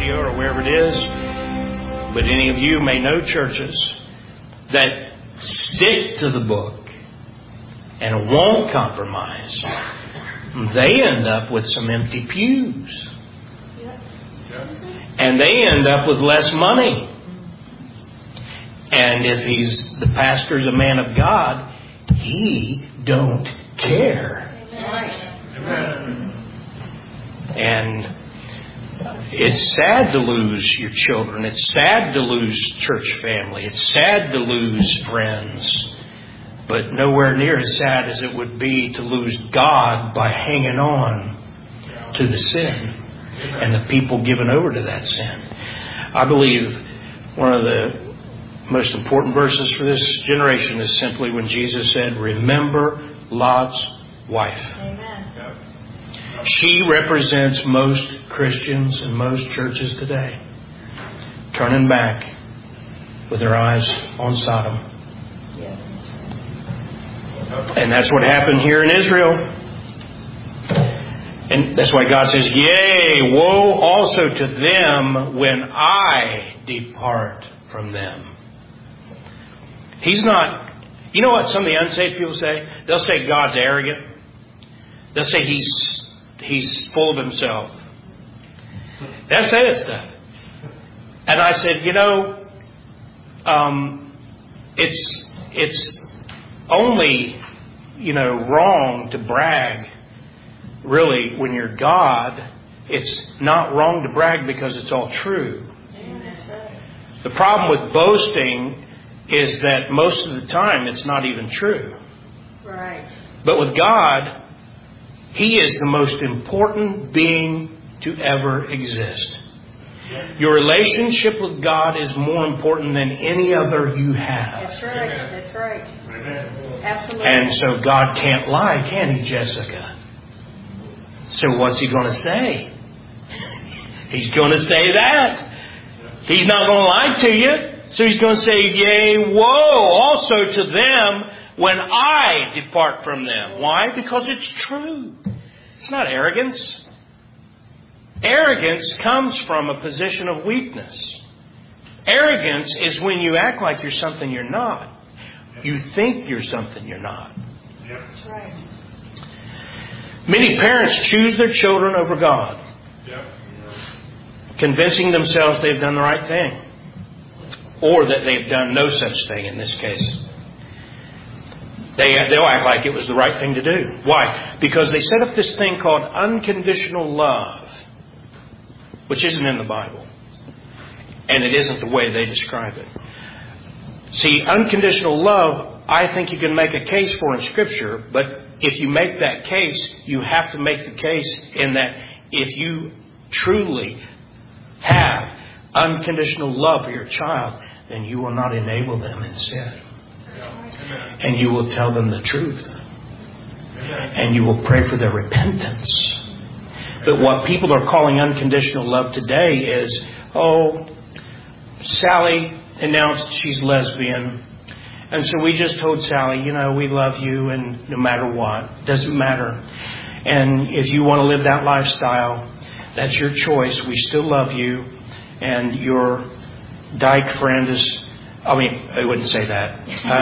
radio or wherever it is. But any of you may know churches that stick to the book and won't compromise. They end up with some empty pews. And they end up with less money. And if the pastor's a man of God, he don't care. Amen. And it's sad to lose your children. It's sad to lose church family. It's sad to lose friends. But nowhere near as sad as it would be to lose God by hanging on to the sin and the people given over to that sin. I believe one of the most important verses for this generation is simply when Jesus said, "Remember Lot's wife." Amen. She represents most Christians and most churches today, turning back with their eyes on Sodom. And that's what happened here in Israel. And that's why God says, "Yea, woe also to them when I depart from them." He's not... You know what some of the unsaved people say? They'll say God's arrogant. They'll say He's full of Himself. They'll say that stuff. And I said, it's only, wrong to brag. Really, when you're God, it's not wrong to brag because it's all true. The problem with boasting is that most of the time it's not even true. Right. But with God, He is the most important being to ever exist. Your relationship with God is more important than any other you have. That's right. That's right. Absolutely. And so God can't lie, can He, Jessica? So what's He going to say? He's going to say that. He's not going to lie to you. So He's going to say, "Yea, woe also to them when I depart from them." Why? Because it's true. It's not arrogance. Arrogance comes from a position of weakness. Arrogance is when you act like you're something you're not. You think you're something you're not. That's right. Many parents choose their children over God, convincing themselves they've done the right thing, or that they've done no such thing in this case. They'll act like it was the right thing to do. Why? Because they set up this thing called unconditional love, which isn't in the Bible. And it isn't the way they describe it. See, unconditional love, I think you can make a case for in Scripture, but if you make that case, you have to make the case in that if you truly have unconditional love for your child, then you will not enable them in sin. And you will tell them the truth. And you will pray for their repentance. But what people are calling unconditional love today is, Sally announced she's lesbian. And so we just told Sally, we love you and no matter what. Doesn't matter. And if you want to live that lifestyle, that's your choice. We still love you. And your dyke friend is... I wouldn't say that.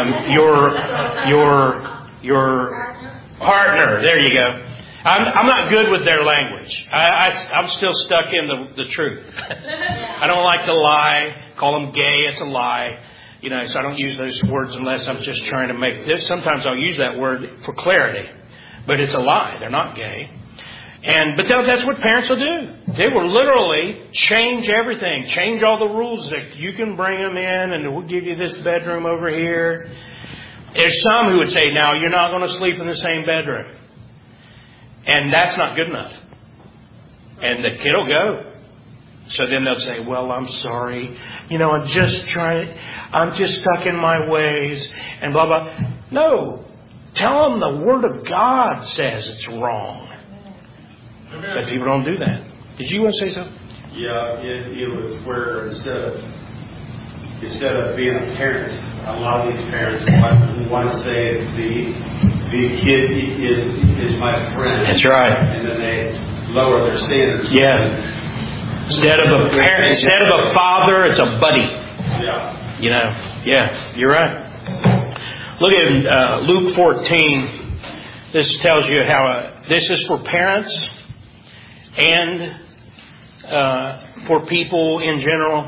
Your partner. There you go. I'm not good with their language. I'm still stuck in the truth. I don't like to lie. Call them gay. It's a lie. So I don't use those words unless I'm just trying to make this. Sometimes I'll use that word for clarity. But it's a lie. They're not gay. But that's what parents will do. They will literally change everything. Change all the rules. That you can bring them in and we'll give you this bedroom over here. There's some who would say, now you're not going to sleep in the same bedroom. And that's not good enough. And the kid will go. So then they'll say, well, I'm sorry. I'm just stuck in my ways and blah, blah. No. Tell them the Word of God says it's wrong. But people don't do that. Did you want to say something? Yeah, it was where instead of being a parent, a lot of these parents want to say the kid is my friend. That's right. And then they lower their standards. Yeah. Instead of a parent, instead of a father, it's a buddy. Yeah. You know, yeah, you're right. Look at Luke 14. This tells you how this is for parents and for people in general.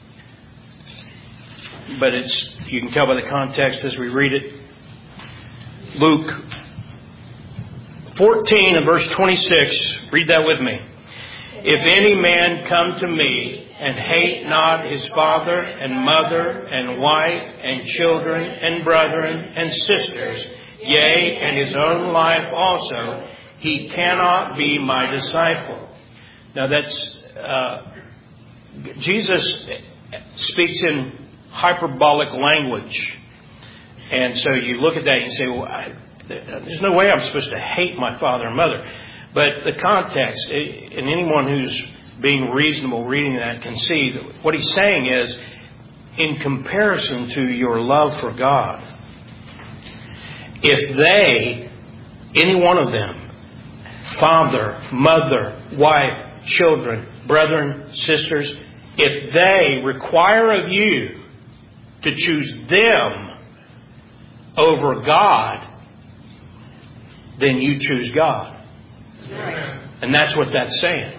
But you can tell by the context as we read it. Luke 14 and verse 26. Read that with me. If any man come to me and hate not his father and mother and wife and children and brethren and sisters, yea, and his own life also, he cannot be my disciple. Now that's, Jesus speaks in hyperbolic language. And so you look at that and you say, well, there's no way I'm supposed to hate my father and mother. But the context, and anyone who's being reasonable reading that can see that what he's saying is, in comparison to your love for God, if they, any one of them, father, mother, wife, children, brethren, sisters, if they require of you to choose them over God, then you choose God. And that's what that's saying.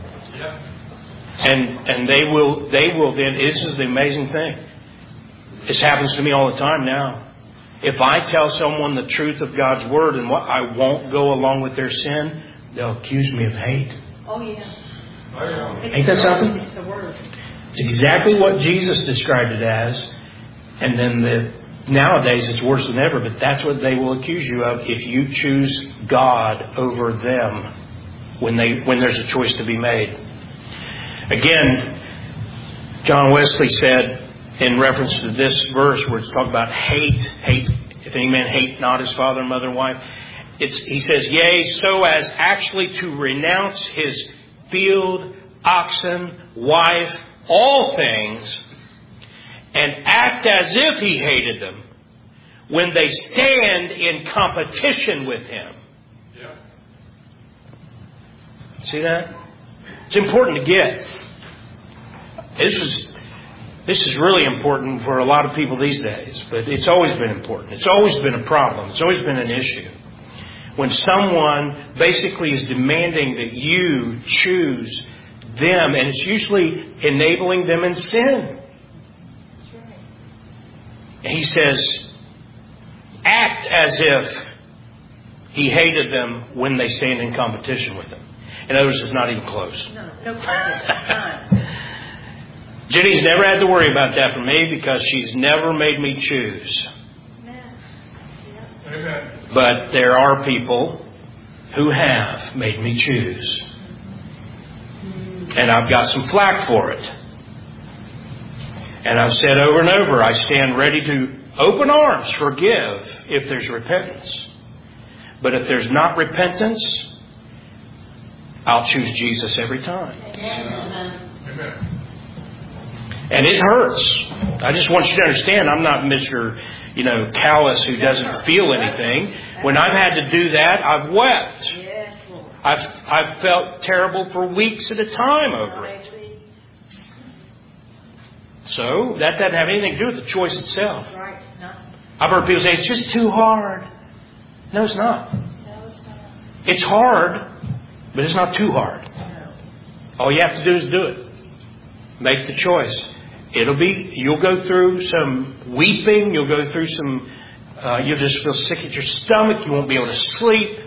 And they will then, this is the amazing thing. This happens to me all the time now. If I tell someone the truth of God's Word and what I won't go along with their sin, they'll accuse me of hate. Oh, yeah. Ain't that something? It's the Word. It's exactly what Jesus described it as. And then nowadays it's worse than ever, but that's what they will accuse you of if you choose God over them when there's a choice to be made. Again, John Wesley said in reference to this verse where it's talking about hate, if any man hate not his father, mother, and wife, he says, yea, so as actually to renounce his field, oxen, wife, all things, and act as if he hated them when they stand in competition with him. Yeah. See that? It's important to get. This is really important for a lot of people these days, but it's always been important. It's always been a problem. It's always been an issue. When someone basically is demanding that you choose them, and it's usually enabling them in sin. And he says, act as if he hated them when they stand in competition with them. In other words, it's not even close. No. Jenny's never had to worry about that for me because she's never made me choose. Amen. But there are people who have made me choose. And I've got some flack for it. And I've said over and over, I stand ready to open arms forgive if there's repentance. But if there's not repentance, I'll choose Jesus every time. Amen. And it hurts. I just want you to understand, I'm not Mr. callous who doesn't feel anything. When I've had to do that, I've wept. I've felt terrible for weeks at a time over it. So that doesn't have anything to do with the choice itself. I've heard people say, it's just too hard. No, it's not. It's hard, but it's not too hard. All you have to do is do it. Make the choice. You'll go through some weeping. You'll go through some, you'll just feel sick at your stomach. You won't be able to sleep.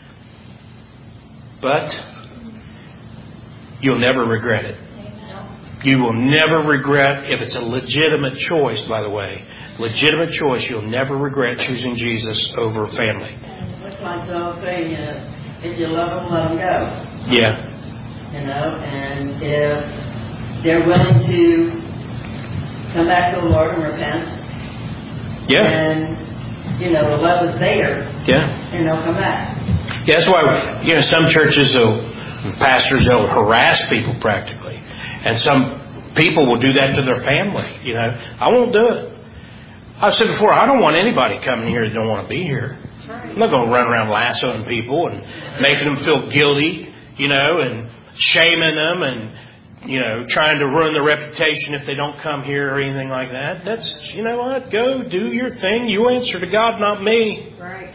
But you'll never regret it. You will never regret, if it's a legitimate choice, by the way, legitimate choice, you'll never regret choosing Jesus over family. It's like the old saying, if you love them, let them go. Yeah. And if they're willing to come back to the Lord and repent, and, the love is there, and they'll come back. Yeah, that's why, some churches, pastors, they'll harass people practically. And some people will do that to their family. I won't do it. I've said before, I don't want anybody coming here that don't want to be here. I'm not going to run around lassoing people and making them feel guilty, and shaming them and trying to ruin their reputation if they don't come here or anything like that. That's, you know what? Go do your thing. You answer to God, not me. Right.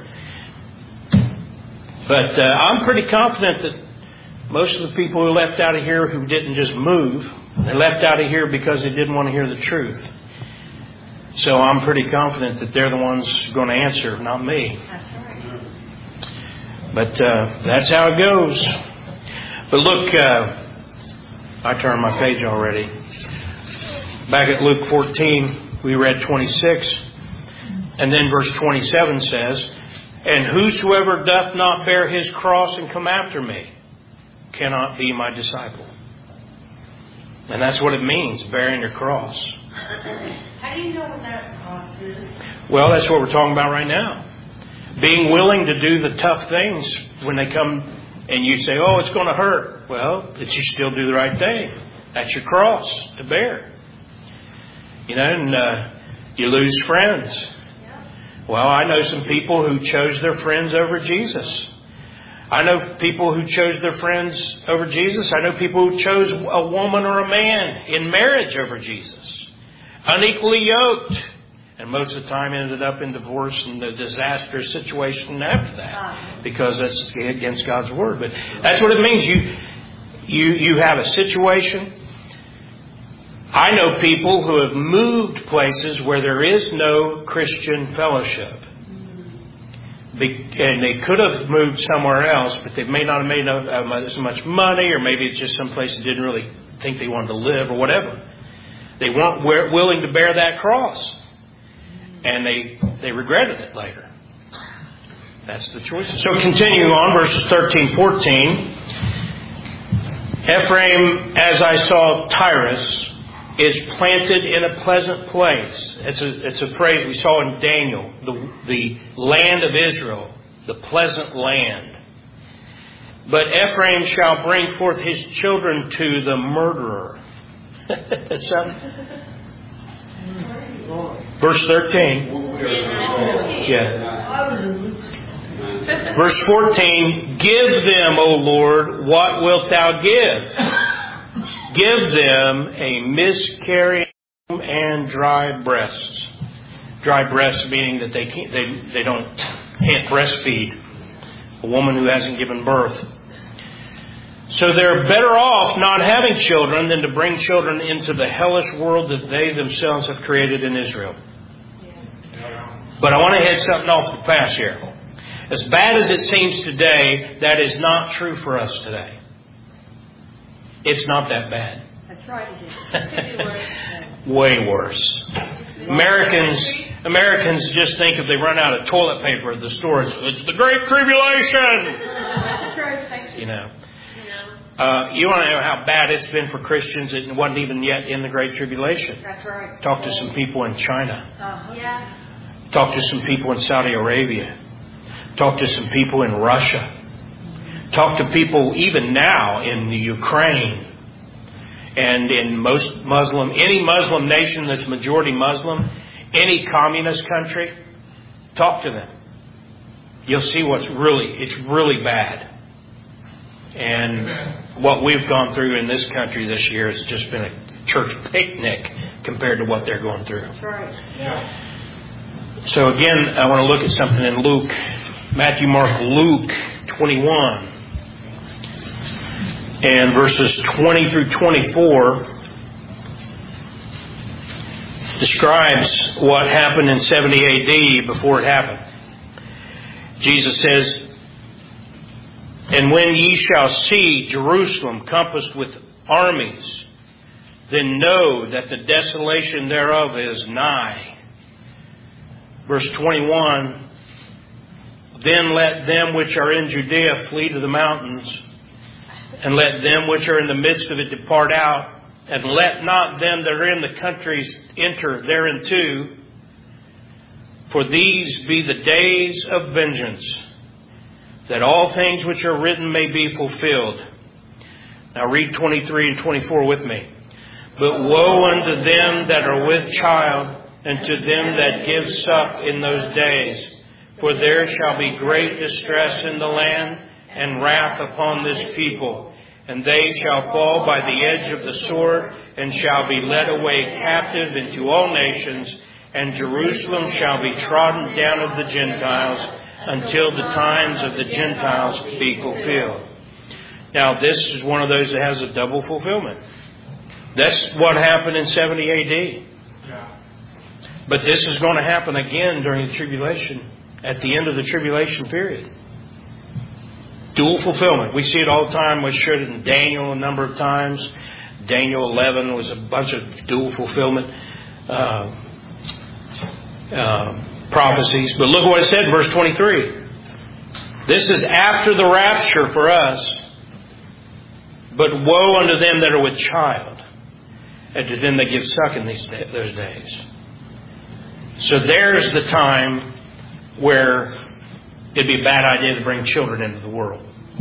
But I'm pretty confident that most of the people who left out of here who didn't just move, they left out of here because they didn't want to hear the truth. So I'm pretty confident that they're the ones going to answer, not me. That's right. But that's how it goes. But look, I turned my page already. Back at Luke 14, we read 26. And then verse 27 says, "And whosoever doth not bear his cross and come after me cannot be my disciple." And that's what it means, bearing your cross. How do you know what that cross is? Well, that's what we're talking about right now. Being willing to do the tough things when they come and you say, "Oh, it's going to hurt." Well, but you still do the right thing. That's your cross to bear. And you lose friends. Well, I know some people who chose their friends over Jesus. I know people who chose their friends over Jesus. I know people who chose a woman or a man in marriage over Jesus. Unequally yoked. And most of the time ended up in divorce and a disastrous situation after that. Because that's against God's Word. But that's what it means. You have a situation. I know people who have moved places where there is no Christian fellowship. And they could have moved somewhere else, but they may not have made as much money, or maybe it's just some place they didn't really think they wanted to live, or whatever. They weren't willing to bear that cross. And they regretted it later. That's the choice. So continuing on, verses 13, 14. "Ephraim, as I saw Tyrus, is planted in a pleasant place." It's a phrase we saw in Daniel. The land of Israel. The pleasant land. "But Ephraim shall bring forth his children to the murderer." Verse 13. Yeah. Verse 14. "Give them, O Lord, what wilt thou give? Give them a miscarrying and dry breasts." Dry breasts meaning that they can't breastfeed a woman who hasn't given birth. So they're better off not having children than to bring children into the hellish world that they themselves have created in Israel. But I want to head something off the pass here. As bad as it seems today, that is not true for us today. It's not that bad. That's right. Way worse. Americans just think if they run out of toilet paper at the store, it's the Great Tribulation. You want to know how bad it's been for Christians. It wasn't even yet in the Great Tribulation. That's right. Talk to some people in China. Yeah. Talk to some people in Saudi Arabia. Talk to some people in Russia. Talk to people even now in the Ukraine. And in any Muslim nation that's majority Muslim, any communist country, talk to them. You'll see it's really bad. And what we've gone through in this country this year has just been a church picnic compared to what they're going through. That's right. Yeah. So again, I want to look at something in Luke, Matthew, Mark, Luke 21. And verses 20 through 24 describes what happened in 70 AD before it happened. Jesus says, "And when ye shall see Jerusalem compassed with armies, then know that the desolation thereof is nigh." Verse 21, "Then let them which are in Judea flee to the mountains, and let them which are in the midst of it depart out, and let not them that are in the countries enter thereinto. For these be the days of vengeance, that all things which are written may be fulfilled." Now read 23 and 24 with me. "But woe unto them that are with child, and to them that give suck in those days. For there shall be great distress in the land, and wrath upon this people. and they shall fall by the edge of the sword, and shall be led away captive into all nations, and Jerusalem shall be trodden down of the Gentiles, until the times of the Gentiles be fulfilled. Now, this is one of those that has a double fulfillment. That's what happened in 70 A.D. But this is going to happen again during the tribulation, at the end of the tribulation period. Dual fulfillment. We see it all the time. We showed it in Daniel a number of times. Daniel 11 was a bunch of dual fulfillment prophecies. But look what it said in verse 23. This is after the rapture for us. But woe unto them that are with child, and to them that give suck in those days. So there's the time where it'd be a bad idea to bring children into the world.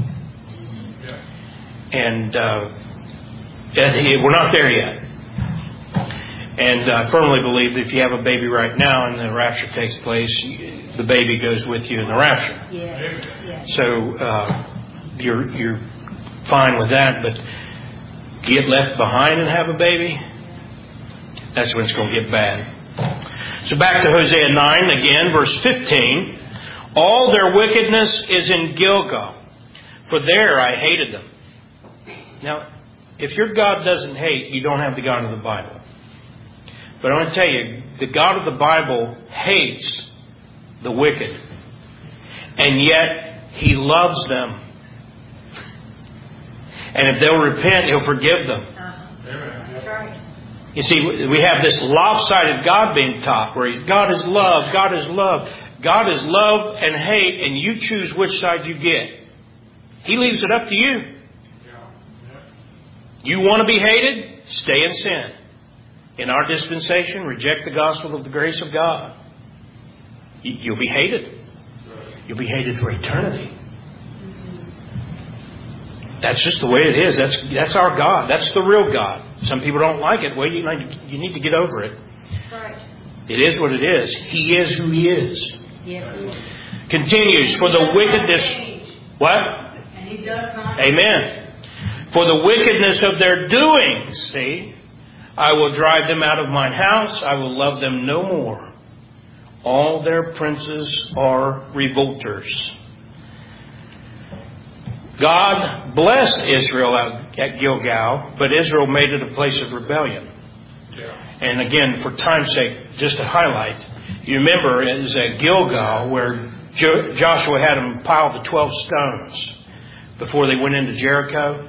And we're not there yet. And I firmly believe that if you have a baby right now and the rapture takes place, the baby goes with you in the rapture. Yeah. So you're fine with that, but get left behind and have a baby, that's when it's going to get bad. So back to Hosea 9 again, verse 15. All their wickedness is in Gilgal, for there I hated them. Now, if your God doesn't hate, you don't have the God of the Bible. But I want to tell you, the God of the Bible hates the wicked. And yet, He loves them. And if they'll repent, He'll forgive them. That's right. You see, we have this lopsided God being taught, where God is love, God is love. God is love and hate, and you choose which side you get. He leaves it up to you. You want to be hated? Stay in sin. In our dispensation, reject the gospel of the grace of God. You'll be hated. You'll be hated for eternity. That's just the way it is. That's our God. That's the real God. Some people don't like it. Well, you need to get over it. Right. It is what it is. He is who He is. Yes. Continues, for the wickedness... What? And He does not. Amen. For the wickedness of their doings, see, I will drive them out of mine house. I will love them no more. All their princes are revolters. God blessed Israel at Gilgal, but Israel made it a place of rebellion. And again, for time's sake, just to highlight, you remember it was at Gilgal where Joshua had them pile the 12 stones before they went into Jericho.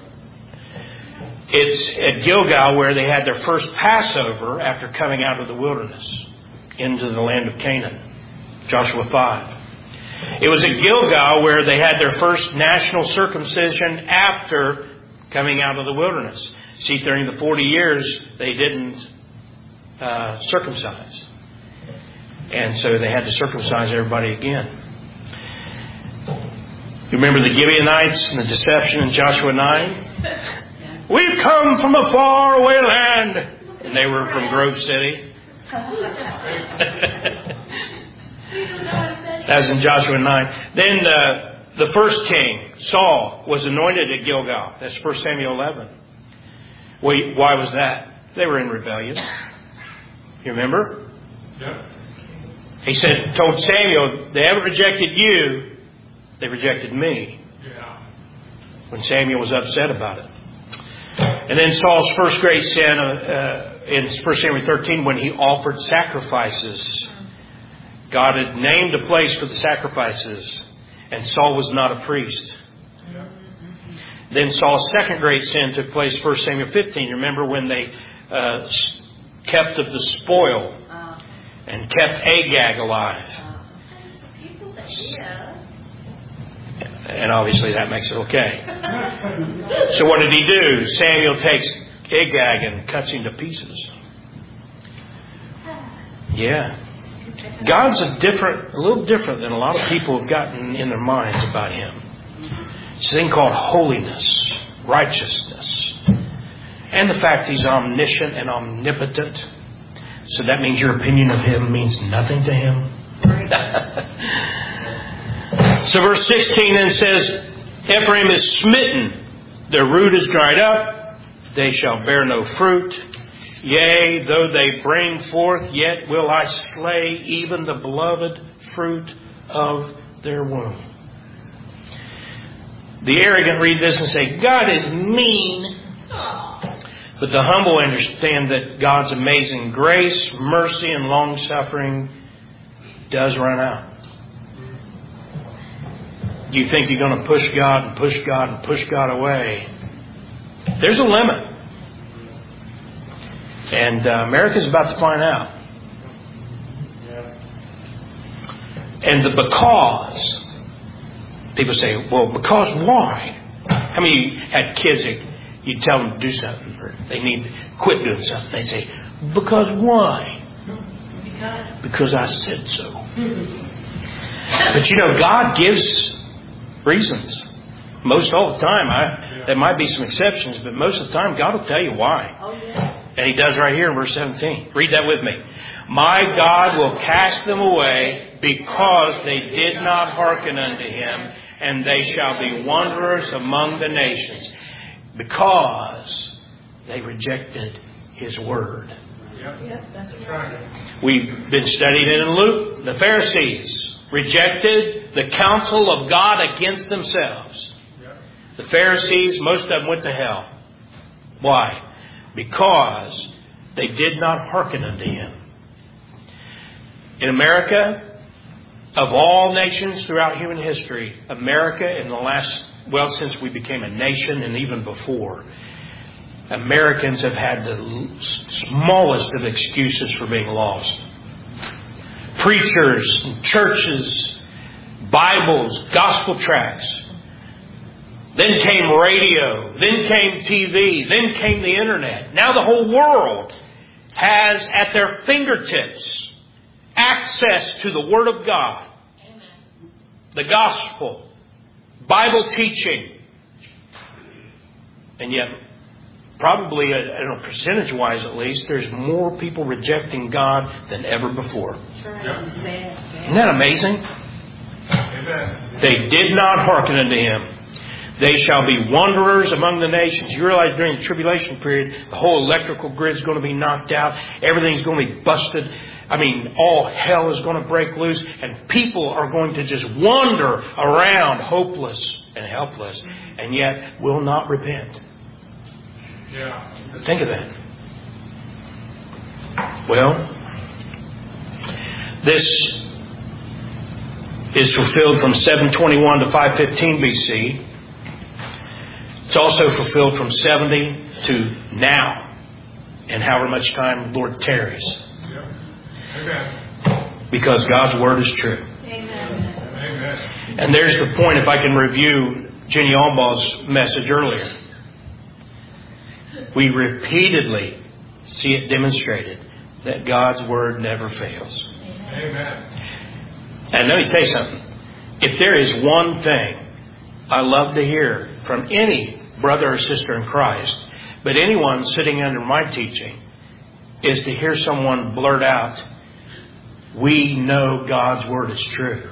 It's at Gilgal where they had their first Passover after coming out of the wilderness into the land of Canaan. Joshua 5. It was at Gilgal where they had their first national circumcision after coming out of the wilderness. See, during the 40 years, they didn't circumcise. And so they had to circumcise everybody again. You remember the Gibeonites and the deception in Joshua 9? We've come from a far away land. And they were from Grove City. That was in Joshua 9. Then the first king, Saul, was anointed at Gilgal. That's 1 Samuel 11. Why was that? They were in rebellion. You remember? Yeah. He told Samuel, they haven't rejected you, they rejected me. Yeah. When Samuel was upset about it. And then Saul's first great sin in 1 Samuel 13, when he offered sacrifices. God had named a place for the sacrifices, and Saul was not a priest. Yeah. Then Saul's second great sin took place 1 Samuel 15. Remember when they kept of the spoil and kept Agag alive. And obviously that makes it okay. So what did he do? Samuel takes Agag and cuts him to pieces. Yeah. God's a little different than a lot of people have gotten in their minds about Him. It's a thing called holiness, righteousness, and the fact He's omniscient and omnipotent. So that means your opinion of Him means nothing to Him. So verse 16 then says, Ephraim is smitten Their root is dried up, they shall bear no fruit. Yea, though they bring forth, yet will I slay even the beloved fruit of their womb. The arrogant read this and say, God is mean. But the humble understand that God's amazing grace, mercy, and long-suffering does run out. Do you think you're going to push God and push God and push God away? There's a limit. And America's about to find out. And the because. People say, well, because why? How many had kids that you tell them to do something or they need to quit doing something? They'd say, because why? Because I said so. But you know, God gives reasons. Most all the time. There might be some exceptions, but most of the time God will tell you why. And He does right here in verse 17. Read that with me. My God will cast them away because they did not hearken unto Him, and they shall be wanderers among the nations. Because they rejected His word. Yep, that's right. We've been studying it in Luke. The Pharisees rejected the counsel of God against themselves. The Pharisees, most of them went to hell. Why? Because they did not hearken unto Him. In America, of all nations throughout human history, America in the last, since we became a nation and even before, Americans have had the smallest of excuses for being lost. Preachers, churches, Bibles, gospel tracts. Then came radio. Then came TV. Then came the internet. Now the whole world has at their fingertips access to the Word of God. The gospel. Bible teaching. And yet, probably, percentage-wise at least, there's more people rejecting God than ever before. Isn't that amazing? Amen. They did not hearken unto Him. They shall be wanderers among the nations. You realize during the tribulation period, the whole electrical grid is going to be knocked out. Everything's going to be busted. I mean, all hell is going to break loose. And people are going to just wander around hopeless and helpless. And yet will not repent. Yeah. Think of that. Well, this is fulfilled from 721 to 515 BC. It's also fulfilled from 70 to now. And however much time the Lord tarries. Yeah. Amen. Because God's Word is true. Amen. Amen. And there's the point, if I can review Jenny Allbaugh's message earlier. We repeatedly see it demonstrated that God's Word never fails. Amen. And let me tell you something. If there is one thing I love to hear from any brother or sister in Christ, but anyone sitting under my teaching, is to hear someone blurt out, we know God's Word is true.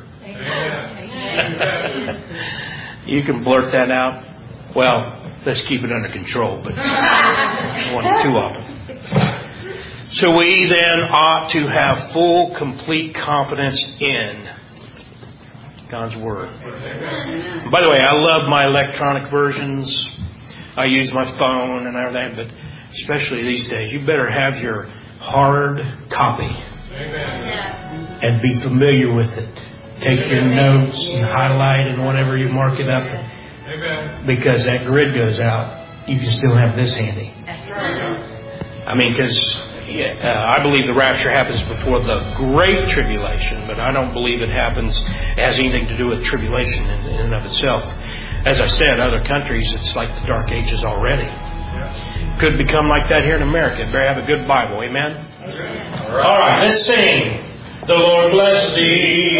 Amen. You can blurt that out. Well, let's keep it under control, but I don't want it too often. So we then ought to have full, complete confidence in God's Word. Amen. By the way, I love my electronic versions. I use my phone and everything, but especially these days, you better have your hard copy Amen. and be familiar with it. Take your notes and highlight and whatever you mark it up, Amen. because that grid goes out. You can still have this handy. That's right. I mean, because I believe the rapture happens before the Great Tribulation, but I don't believe it has anything to do with tribulation in and of itself. As I said, other countries, it's like the Dark Ages already. Could become like that here in America. Better have a good Bible. Amen? All right, let's sing. The Lord bless thee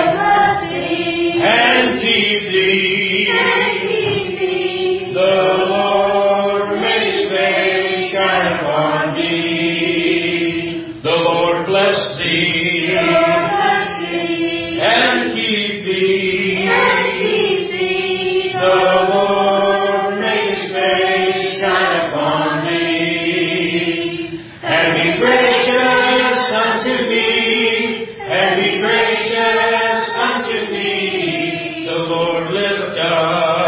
and keep thee. The Lord make His face shine upon thee. The Lord bless thee and keep thee. The Lord make His Be gracious unto me, the Lord lift up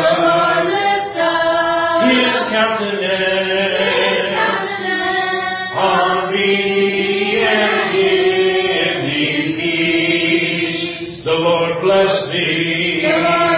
His countenance on thee and give thee peace. The Lord bless thee.